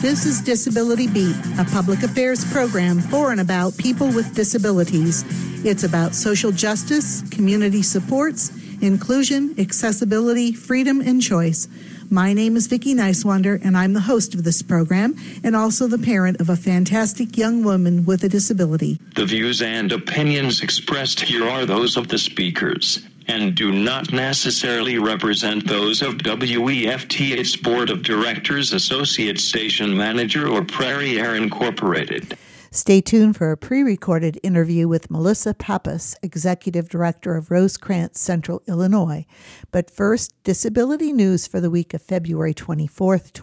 This is Disability Beat, a public affairs program for and about people with disabilities. It's about social justice, community supports, inclusion, accessibility, freedom, and choice. My name is Vicki Nicewander, and I'm the host of this program and also the parent of a fantastic young woman with a disability. The views and opinions expressed here are those of the speakers and do not necessarily represent those of WEFT, its Board of Directors, Associate Station Manager, or Prairie Air Incorporated. Stay tuned for a pre-recorded interview with Melissa Pappas, Executive Director of Rosecrans Central, Illinois. But first, disability news for the week of February 24th,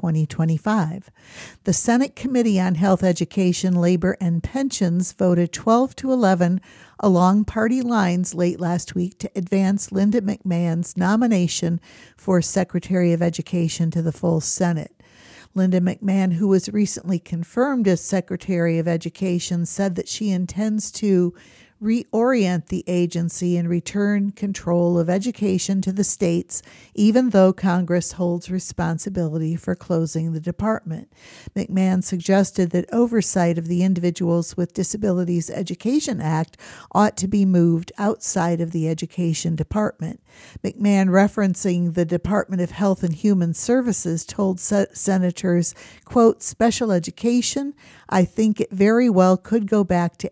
2025. The Senate Committee on Health, Education, Labor, and Pensions voted 12-11 along party lines late last week to advance Linda McMahon's nomination for Secretary of Education to the full Senate. Linda McMahon, who was recently confirmed as Secretary of Education, said that she intends to reorient the agency and return control of education to the states, even though Congress holds responsibility for closing the department. McMahon suggested that oversight of the Individuals with Disabilities Education Act ought to be moved outside of the Education Department. McMahon, referencing the Department of Health and Human Services, told senators, quote, "Special education, I think it very well could go back to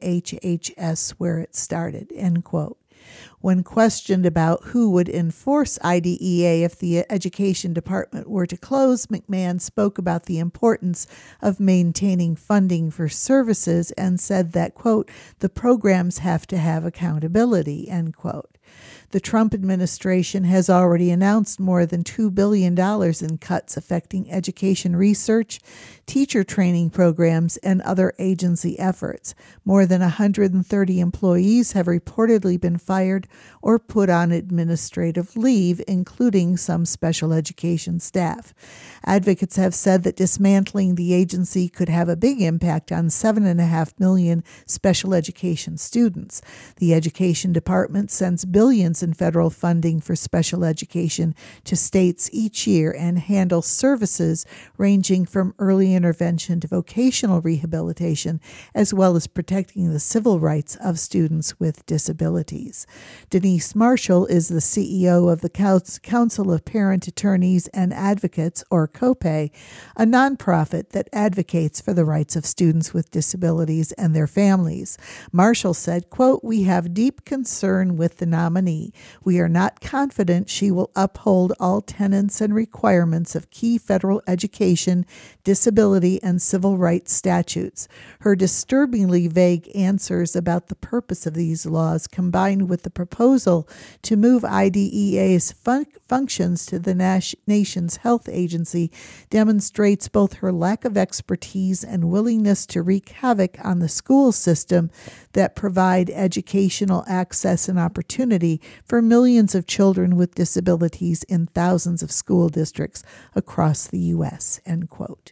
HHS where it started," end quote. When questioned about who would enforce IDEA if the Education Department were to close, McMahon spoke about the importance of maintaining funding for services and said that, quote, "the programs have to have accountability," end quote. The Trump administration has already announced more than $2 billion in cuts affecting education research, teacher training programs, and other agency efforts. More than 130 employees have reportedly been fired or put on administrative leave, including some special education staff. Advocates have said that dismantling the agency could have a big impact on 7.5 million special education students. The Education Department sends billions in federal funding for special education to states each year and handles services ranging from early intervention to vocational rehabilitation, as well as protecting the civil rights of students with disabilities. Denise Marshall is the CEO of the Council of Parent Attorneys and Advocates, or COPAE, a nonprofit that advocates for the rights of students with disabilities and their families. Marshall said, quote, "We have deep concern with the nominee. We are not confident she will uphold all tenets and requirements of key federal education, disability, and civil rights statutes. Her disturbingly vague answers about the purpose of these laws, combined with the proposal to move IDEA's functions to the nation's health agency, demonstrates both her lack of expertise and willingness to wreak havoc on the school system that provide educational access and opportunity for millions of children with disabilities in thousands of school districts across the U.S., end quote.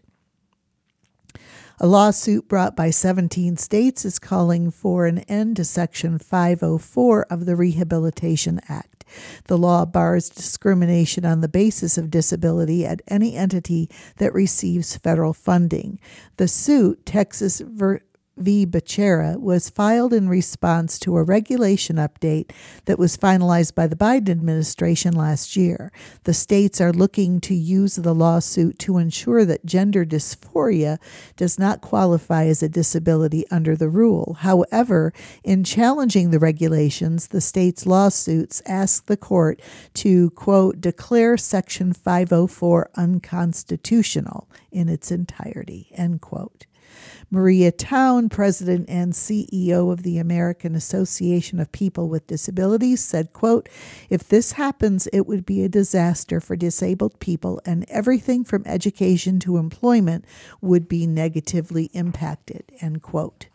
A lawsuit brought by 17 states is calling for an end to Section 504 of the Rehabilitation Act. The law bars discrimination on the basis of disability at any entity that receives federal funding. The suit, Texas v. Becerra, was filed in response to a regulation update that was finalized by the Biden administration last year. The states are looking to use the lawsuit to ensure that gender dysphoria does not qualify as a disability under the rule. However, in challenging the regulations, the states' lawsuits ask the court to, quote, "declare Section 504 unconstitutional in its entirety," end quote. Maria Town, president and CEO of the American Association of People with Disabilities, said, quote, "If this happens, it would be a disaster for disabled people, and everything from education to employment would be negatively impacted," end quote.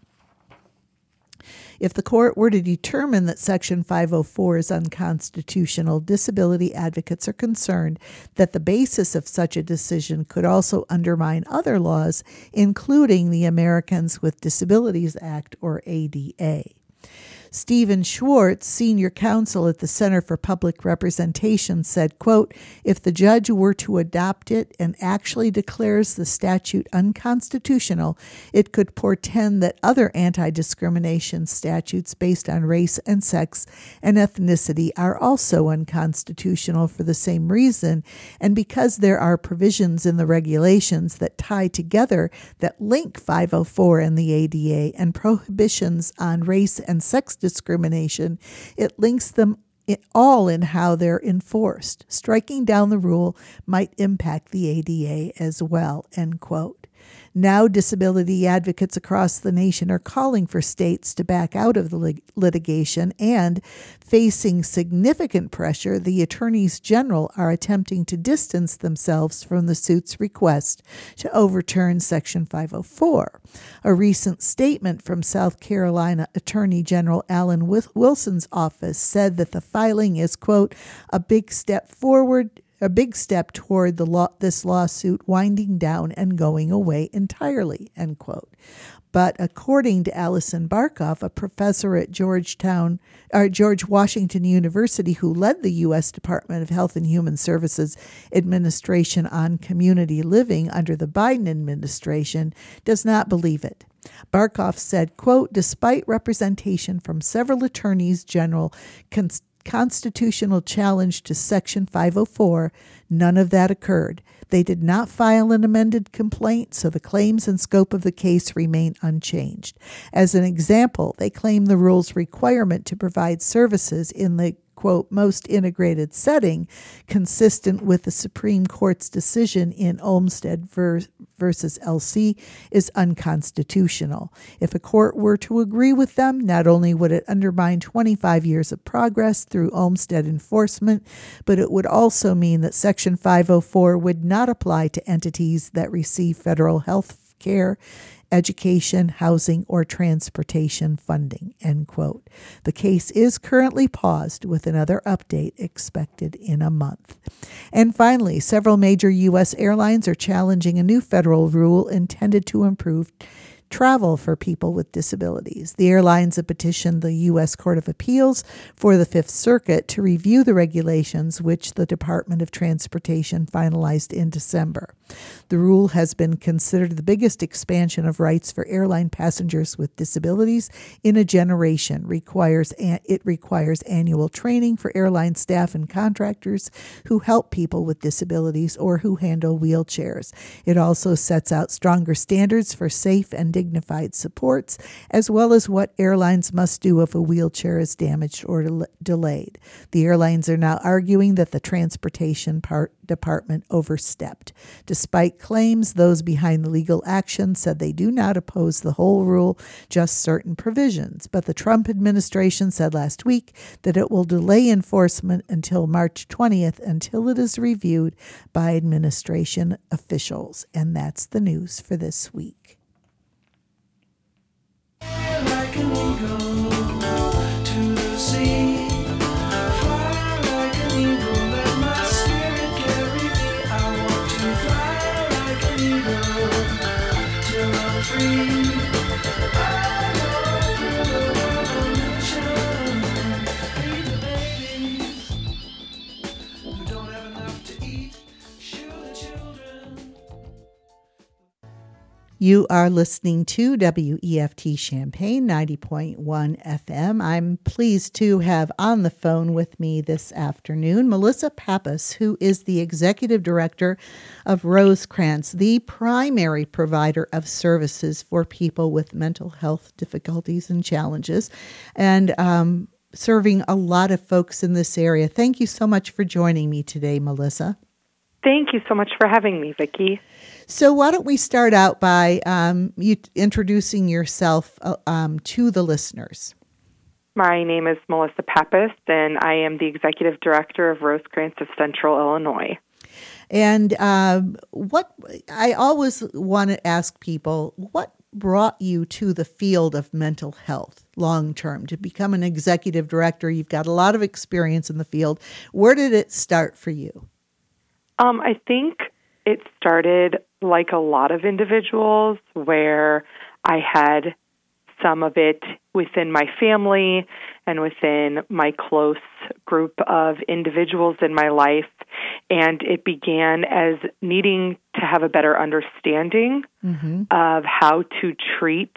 If the court were to determine that Section 504 is unconstitutional, disability advocates are concerned that the basis of such a decision could also undermine other laws, including the Americans with Disabilities Act, or ADA. Stephen Schwartz, senior counsel at the Center for Public Representation, said, quote, if the judge were to adopt it and actually declares the statute unconstitutional, it could portend that other anti-discrimination statutes based on race and sex and ethnicity are also unconstitutional for the same reason, and because there are provisions in the regulations that tie together that link 504 and the ADA and prohibitions on race and sex discrimination, it links them all in how they're enforced. Striking down the rule might impact the ADA as well, end quote. Now, disability advocates across the nation are calling for states to back out of the litigation, and facing significant pressure, the attorneys general are attempting to distance themselves from the suit's request to overturn Section 504. A recent statement from South Carolina Attorney General Alan Wilson's office said that the filing is, quote, a big step toward this lawsuit winding down and going away entirely, end quote. But according to Allison Barkoff, a professor at George Washington University who led the U.S. Department of Health and Human Services Administration on community living under the Biden administration, does not believe it. Barkoff said, quote, despite representation from several attorneys general constitutional challenge to Section 504, none of that occurred. They did not file an amended complaint, so the claims and scope of the case remain unchanged. As an example, they claim the rule's requirement to provide services in the, quote, most integrated setting, consistent with the Supreme Court's decision in Olmstead versus LC, is unconstitutional. If a court were to agree with them, not only would it undermine 25 years of progress through Olmstead enforcement, but it would also mean that Section 504 would not apply to entities that receive federal health care, education, housing, or transportation funding, end quote. The case is currently paused with another update expected in a month. And finally, several major U.S. airlines are challenging a new federal rule intended to improve travel for people with disabilities. The airlines have petitioned the U.S. Court of Appeals for the Fifth Circuit to review the regulations, which the Department of Transportation finalized in December. The rule has been considered the biggest expansion of rights for airline passengers with disabilities in a generation. It requires annual training for airline staff and contractors who help people with disabilities or who handle wheelchairs. It also sets out stronger standards for safe and dignified supports, as well as what airlines must do if a wheelchair is damaged or delayed. The airlines are now arguing that the Transportation Department overstepped. Despite claims, those behind the legal action said they do not oppose the whole rule, just certain provisions. But the Trump administration said last week that it will delay enforcement until March 20th until it is reviewed by administration officials. And that's the news for this week. Like an eagle to the sea, fly like an eagle, let my spirit carry me. I want to fly like an eagle till I'm free. I go through the revolution, feed the babies who don't have enough to eat, shoot the children. You are listening to WEFT Champaign 90.1 FM. I'm pleased to have on the phone with me this afternoon Melissa Pappas, who is the Executive Director of Rosecrance, the primary provider of services for people with mental health difficulties and challenges, and serving a lot of folks in this area. Thank you so much for joining me today, Melissa. Thank you so much for having me, Vicki. So why don't we start out by you introducing yourself to the listeners. My name is Melissa Pappas, and I am the Executive Director of Rosecrance of Central Illinois. And what I always want to ask people, what brought you to the field of mental health long term to become an executive director? You've got a lot of experience in the field. Where did it start for you? I think it started like a lot of individuals where I had some of it within my family and within my close group of individuals in my life. And it began as needing to have a better understanding of how to treat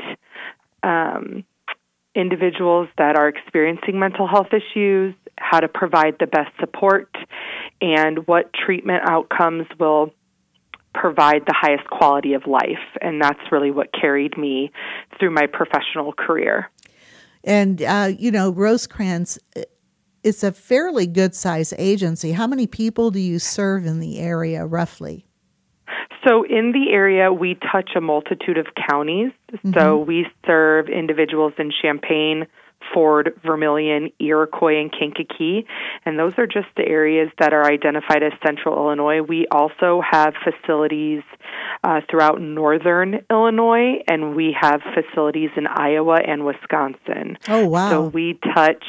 individuals that are experiencing mental health issues, how to provide the best support, and what treatment outcomes will provide the highest quality of life. And that's really what carried me through my professional career. And, Rosecrance is a fairly good-sized agency. How many people do you serve in the area, roughly? So in the area, we touch a multitude of counties. So we serve individuals in Champaign, Ford, Vermilion, Iroquois, and Kankakee. And those are just the areas that are identified as Central Illinois. We also have facilities throughout Northern Illinois, and we have facilities in Iowa and Wisconsin. Oh, wow. So we touch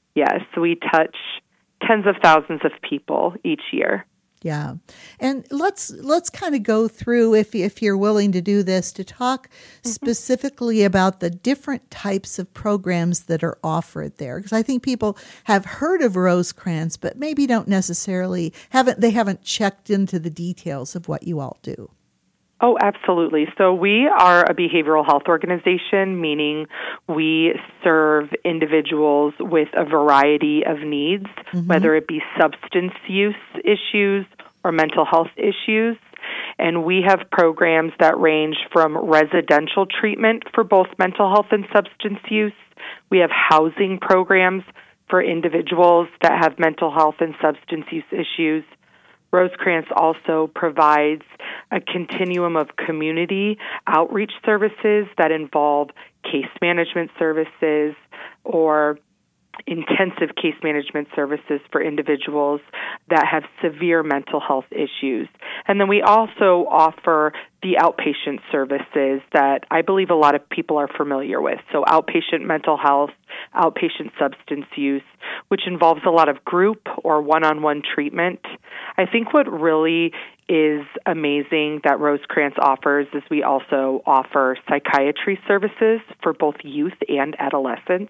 tens of thousands of people each year. Yeah. And let's kind of go through, if you're willing to do this, to talk specifically about the different types of programs that are offered there. Because I think people have heard of Rosecrance, but maybe don't necessarily, haven't checked into the details of what you all do. Oh, absolutely. So we are a behavioral health organization, meaning we serve individuals with a variety of needs, whether it be substance use issues or mental health issues. And we have programs that range from residential treatment for both mental health and substance use. We have housing programs for individuals that have mental health and substance use issues. Rosecrance also provides a continuum of community outreach services that involve case management services or intensive case management services for individuals that have severe mental health issues. And then we also offer the outpatient services that I believe a lot of people are familiar with. So outpatient mental health, outpatient substance use, which involves a lot of group or one-on-one treatment. I think what really is amazing that Rosecrance offers is we also offer psychiatry services for both youth and adolescents.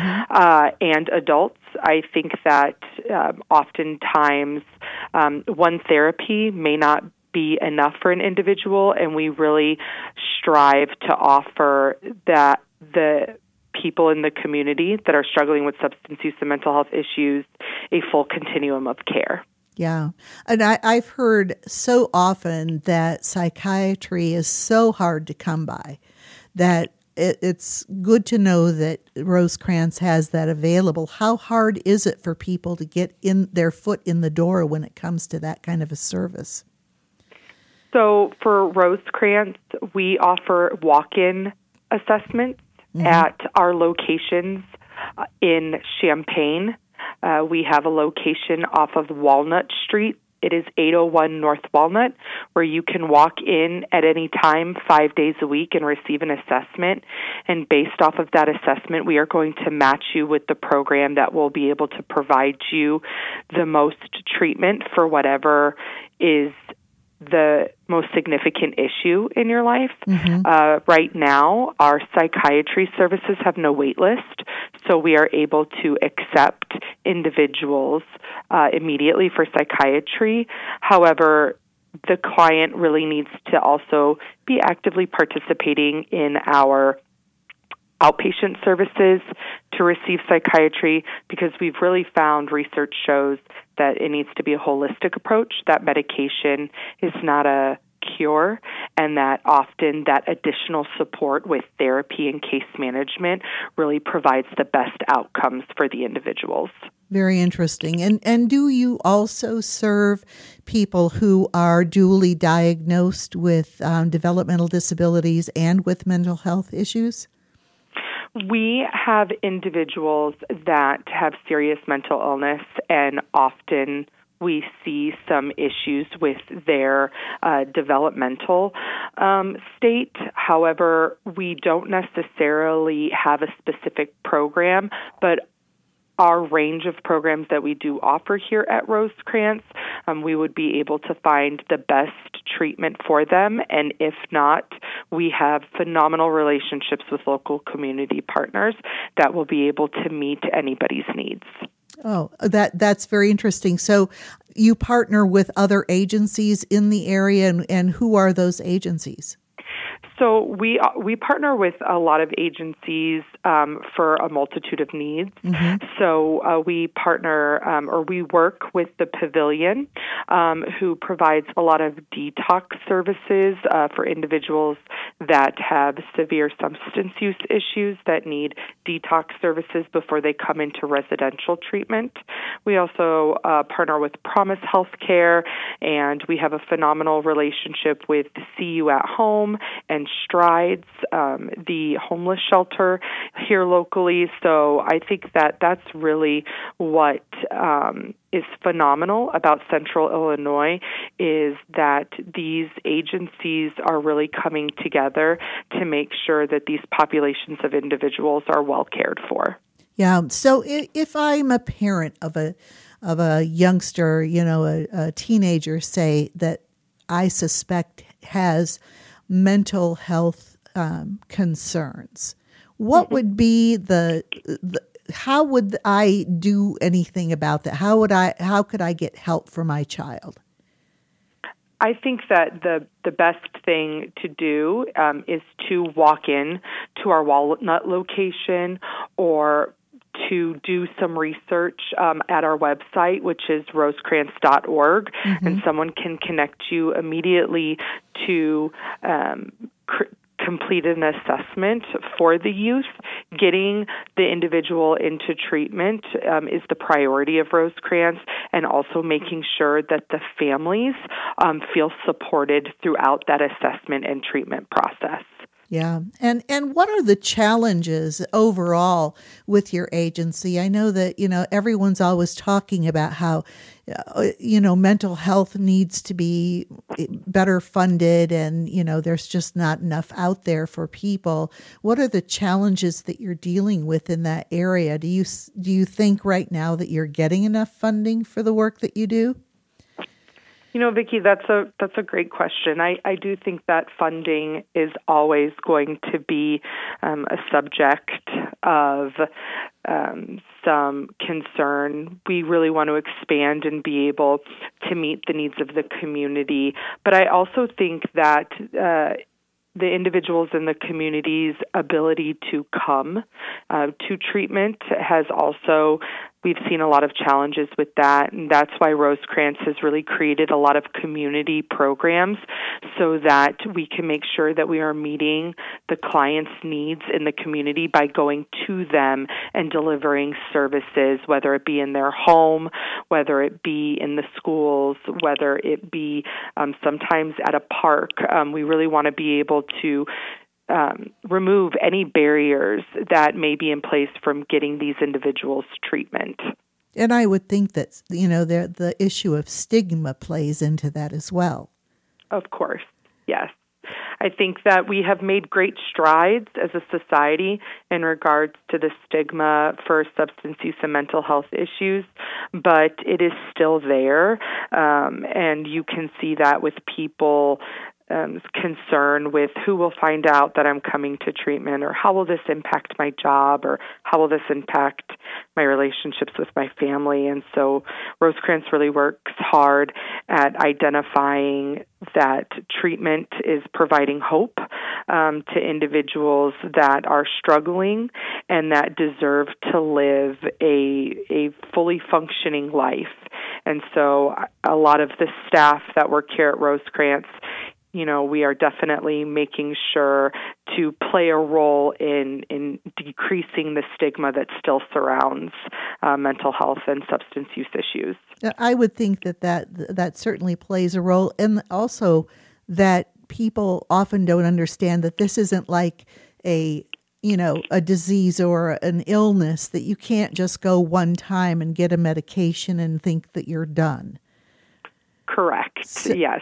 And adults. I think that oftentimes one therapy may not be enough for an individual, and we really strive to offer that the people in the community that are struggling with substance use and mental health issues a full continuum of care. Yeah. And I've heard so often that psychiatry is so hard to come by that it's good to know that Rosecrance has that available. How hard is it for people to get in their foot in the door when it comes to that kind of a service? So for Rosecrance, we offer walk-in assessments at our locations in Champaign. We have a location off of Walnut Street. It is 801 North Walnut, where you can walk in at any time 5 days a week and receive an assessment. And based off of that assessment, we are going to match you with the program that will be able to provide you the most treatment for whatever is the most significant issue in your life. Right now, our psychiatry services have no wait list, so we are able to accept individuals immediately for psychiatry. However, the client really needs to also be actively participating in our outpatient services to receive psychiatry, because we've really found research shows that it needs to be a holistic approach, that medication is not a cure, and that often that additional support with therapy and case management really provides the best outcomes for the individuals. Very interesting. And do you also serve people who are dually diagnosed with developmental disabilities and with mental health issues? We have individuals that have serious mental illness, and often we see some issues with their developmental state. However, we don't necessarily have a specific program, but our range of programs that we do offer here at Rosecrance, we would be able to find the best treatment for them. And if not, we have phenomenal relationships with local community partners that will be able to meet anybody's needs. Oh, that's very interesting. So you partner with other agencies in the area, and who are those agencies? So we partner with a lot of agencies for a multitude of needs. Mm-hmm. So we partner or we work with the Pavilion, who provides a lot of detox services for individuals that have severe substance use issues that need detox services before they come into residential treatment. We also partner with Promise Healthcare, and we have a phenomenal relationship with See You at Home and Strides, the homeless shelter here locally. So I think that that's really what is phenomenal about Central Illinois, is that these agencies are really coming together to make sure that these populations of individuals are well cared for. Yeah. So if I'm a parent of a youngster, a teenager, say, that I suspect has mental health concerns, what would be how would I do anything about that? How could I get help for my child? I think that the best thing to do is to walk in to our Walnut location or to do some research at our website, which is rosecrance.org, mm-hmm. and someone can connect you immediately to complete an assessment for the youth. Getting the individual into treatment is the priority of Rosecrance, and also making sure that the families feel supported throughout that assessment and treatment process. Yeah. And what are the challenges overall with your agency? I know that, everyone's always talking about how, mental health needs to be better funded, and, there's just not enough out there for people. What are the challenges that you're dealing with in that area? Do you think right now that you're getting enough funding for the work that you do? Vicki, that's a great question. I do think that funding is always going to be a subject of some concern. We really want to expand and be able to meet the needs of the community. But I also think that the individuals in the community's ability to come to treatment has also, we've seen a lot of challenges with that, and that's why Rosecrance has really created a lot of community programs so that we can make sure that we are meeting the clients' needs in the community by going to them and delivering services, whether it be in their home, whether it be in the schools, whether it be sometimes at a park. We really want to be able to remove any barriers that may be in place from getting these individuals treatment. And I would think that, the issue of stigma plays into that as well. Of course, yes. I think that we have made great strides as a society in regards to the stigma for substance use and mental health issues, but it is still there, and you can see that with people concern with who will find out that I'm coming to treatment, or how will this impact my job, or how will this impact my relationships with my family. And so Rosecrance really works hard at identifying that treatment is providing hope to individuals that are struggling and that deserve to live a fully functioning life. And so a lot of the staff that work here at Rosecrance, we are definitely making sure to play a role in decreasing the stigma that still surrounds mental health and substance use issues. I would think that certainly plays a role, and also that people often don't understand that this isn't like a disease or an illness that you can't just go one time and get a medication and think that you're done. Correct. Yes.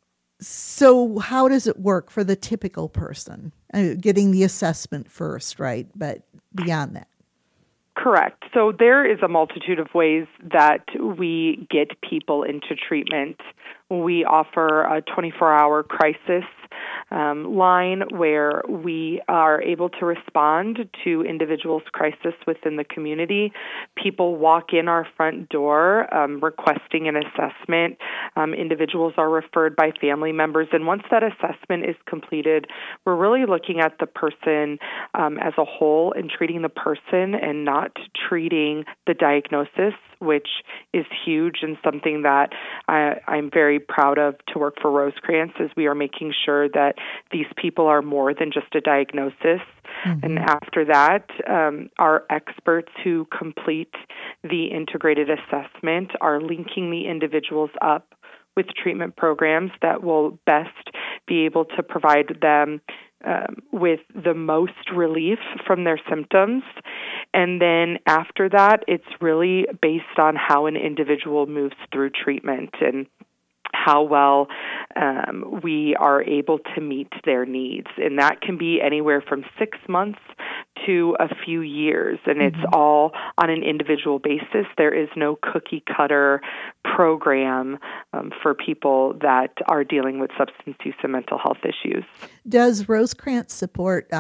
So how does it work for the typical person? Getting the assessment first, right? But beyond that. Correct. So there is a multitude of ways that we get people into treatment. We offer a 24-hour crisis line where we are able to respond to individuals' crisis within the community. People walk in our front door requesting an assessment. Individuals are referred by family members. And once that assessment is completed, we're really looking at the person as a whole and treating the person and not treating the diagnosis, which is huge and something that I'm very proud of to work for Rosecrance, as we are making sure that these people are more than just a diagnosis. Mm-hmm. And after that, our experts who complete the integrated assessment are linking the individuals up with treatment programs that will best be able to provide them with the most relief from their symptoms. And then after that, it's really based on how an individual moves through treatment and how well we are able to meet their needs. And that can be anywhere from 6 months to a few years. And it's all on an individual basis. There is no cookie cutter program for people that are dealing with substance use and mental health issues. Does Rosecrance support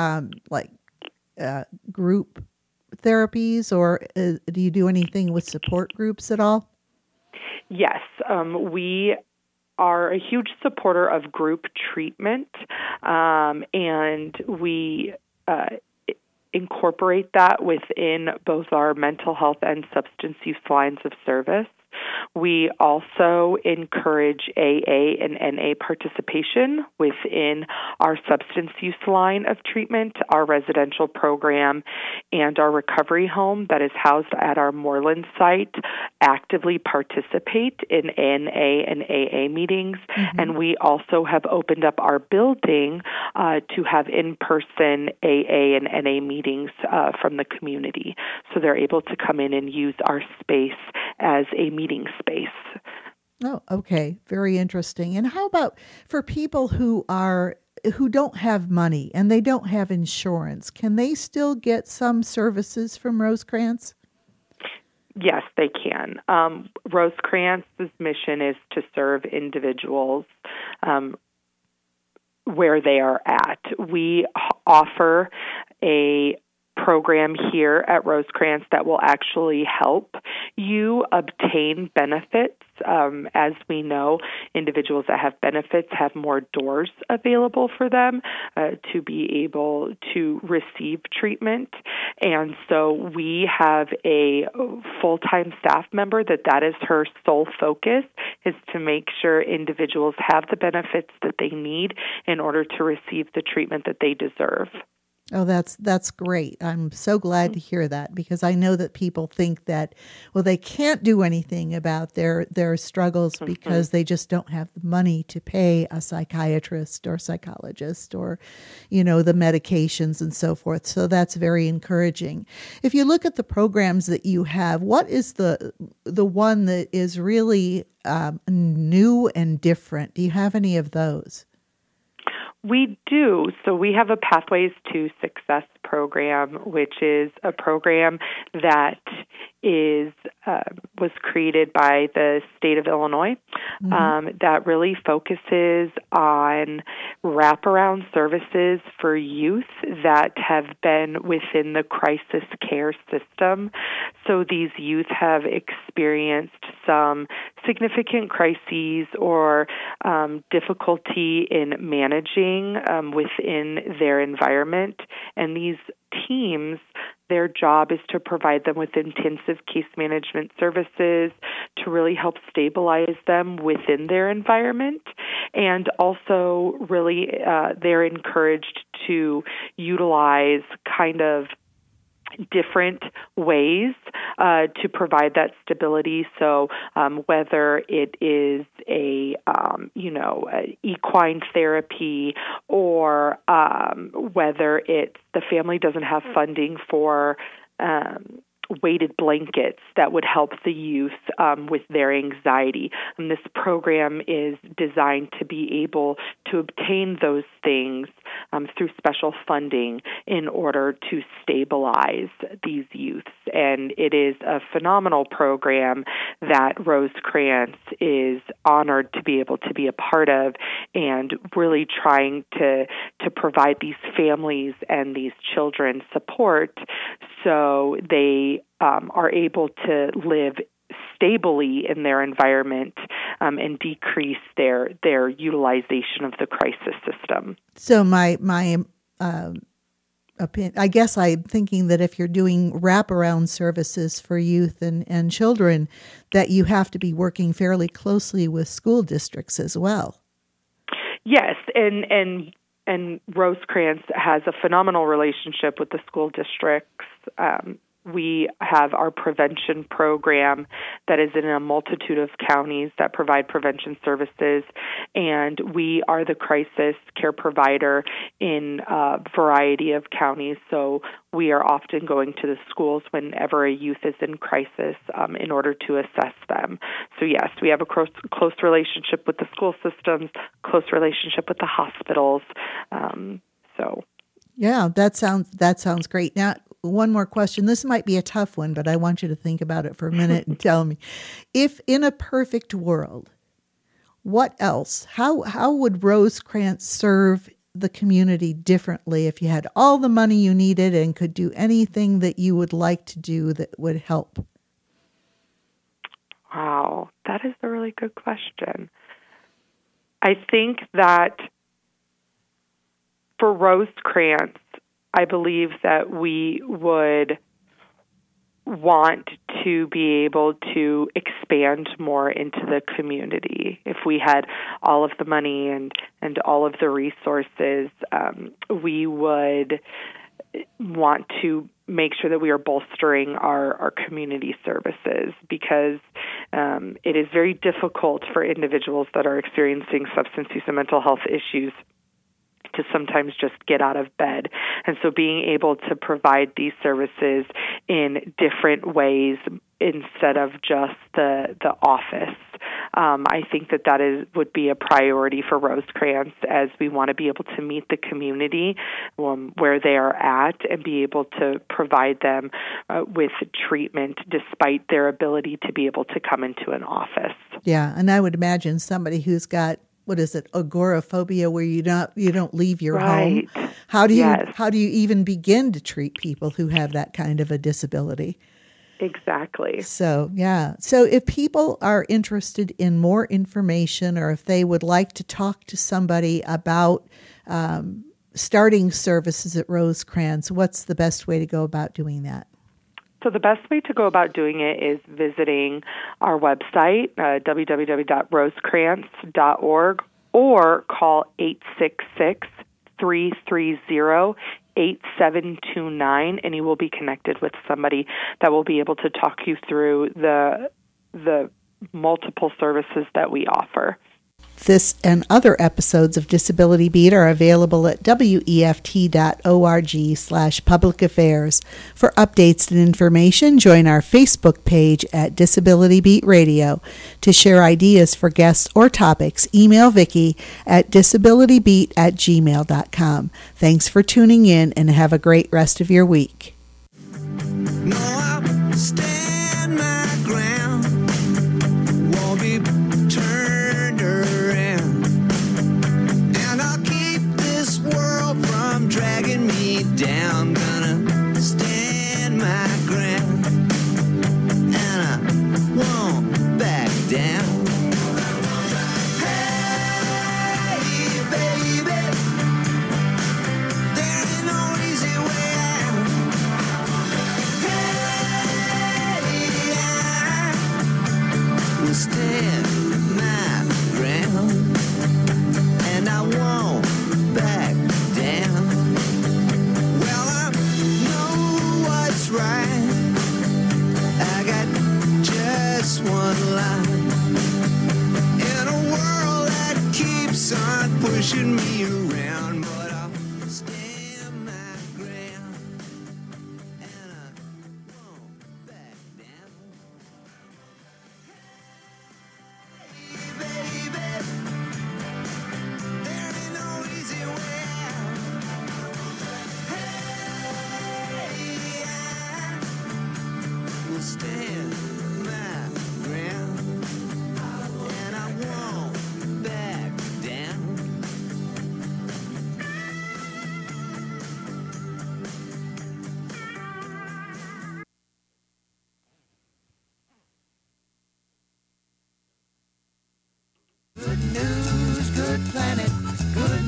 group therapies, or do you do anything with support groups at all? Yes, we are a huge supporter of group treatment, and we incorporate that within both our mental health and substance use lines of service. We also encourage AA and NA participation within our substance use line of treatment, our residential program, and our recovery home that is housed at our Moreland site actively participate in NA and AA meetings. Mm-hmm. And we also have opened up our building to have in-person AA and NA meetings from the community. So they're able to come in and use our space as a meeting space. Oh, okay. Very interesting. And how about for people who don't have money and they don't have insurance, can they still get some services from Rosecrance? Yes, they can. Rosecrance's mission is to serve individuals where they are at. We offer a program here at Rosecrance that will actually help you obtain benefits. As we know, individuals that have benefits have more doors available for them to be able to receive treatment. And so we have a full-time staff member that is her sole focus, is to make sure individuals have the benefits that they need in order to receive the treatment that they deserve. Oh, that's great. I'm so glad to hear that, because I know that people think that, well, they can't do anything about their struggles because they just don't have the money to pay a psychiatrist or psychologist or, the medications and so forth. So that's very encouraging. If you look at the programs that you have, what is the one that is really new and different? Do you have any of those? We do. So we have a Pathways to Success program, which is a program that was created by the state of Illinois, that really focuses on wraparound services for youth that have been within the crisis care system. So these youth have experienced some significant crises or difficulty in managing within their environment, and these teams, their job is to provide them with intensive case management services to really help stabilize them within their environment. And also really they're encouraged to utilize kind of different ways to provide that stability. So whether it is a equine therapy, or whether it's the family doesn't have funding for weighted blankets that would help the youth with their anxiety. And this program is designed to be able to obtain those things through special funding in order to stabilize these youths. And it is a phenomenal program that Rosecrance is honored to be able to be a part of, and really trying to provide these families and these children support so they are able to live stably in their environment and decrease their utilization of the crisis system. So my opinion, I guess I'm thinking that if you're doing wraparound services for youth and children, that you have to be working fairly closely with school districts as well. Yes, and Rosecrance has a phenomenal relationship with the school districts. We have our prevention program that is in a multitude of counties that provide prevention services, and we are the crisis care provider in a variety of counties. So we are often going to the schools whenever a youth is in crisis in order to assess them. So yes, we have a close relationship with the school systems, close relationship with the hospitals. Yeah, that sounds great. Now, one more question. This might be a tough one, but I want you to think about it for a minute and tell me. If in a perfect world, what else? How would Rosecrance serve the community differently if you had all the money you needed and could do anything that you would like to do that would help? Wow, that is a really good question. I think that for Rosecrance, I believe that we would want to be able to expand more into the community. If we had all of the money and all of the resources, we would want to make sure that we are bolstering our community services, because it is very difficult for individuals that are experiencing substance use and mental health issues to sometimes just get out of bed. And so being able to provide these services in different ways instead of just the office, I think that would be a priority for Rosecrance, as we want to be able to meet the community where they are at and be able to provide them with treatment despite their ability to be able to come into an office. Yeah, and I would imagine somebody who's got, what is it, agoraphobia, where you don't leave your home. How do you even begin to treat people who have that kind of a disability? Exactly. So, yeah. So if people are interested in more information, or if they would like to talk to somebody about starting services at Rosecrance, what's the best way to go about doing that? So the best way to go about doing it is visiting our website, www.rosecrance.org, or call 866-330-8729, and you will be connected with somebody that will be able to talk you through the multiple services that we offer. This and other episodes of Disability Beat are available at weft.org/public affairs. For updates and information, join our Facebook page at Disability Beat Radio. To share ideas for guests or topics, email Vicki at disabilitybeat@gmail.com. Thanks for tuning in, and have a great rest of your week. No, I'll stand my ground. Won't be turned around. And I'll keep this world from dragging me down. Gonna stand my ground. And I won't back down. Hey, baby, there ain't no easy way out. Will stand my ground, and I won't back down. Well, I know what's right. I got just one line. In a world that keeps on pushing me around.